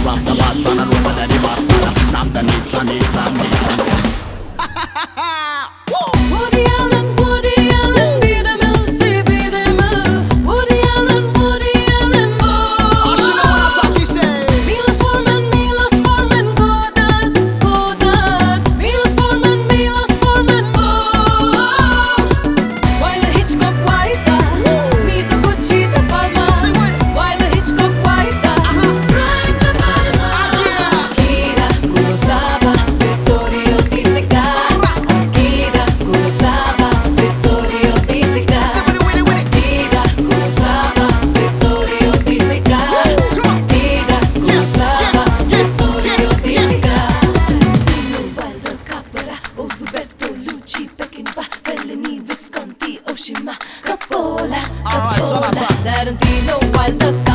rock the bossa and roll with the bossa. Knock the needs and needs and needs and Woody Allen, Peter Mills, Peter Mill. Woody Allen, Oh, she know what I'm talking, say. Milos Forman, Godard. Milos Forman, While Hitchcock White, Mizoguchi de Palma. Say what? While Hitchcock White, Brian De Palma. Akira Kurosawa, Vittorio Di Sica. Akira Kurosawa, Vittorio Di Sica. Somebody with it. Akira Kurosawa, Vittorio Di Sica. Akira Kurosawa, Vittorio Di Sica. Waldo Capra, Osuberto Lucci, Peckinpah, Fellini, Visconti, Oshima, Coppola, All right, so that's all. Tarantino, Wilder.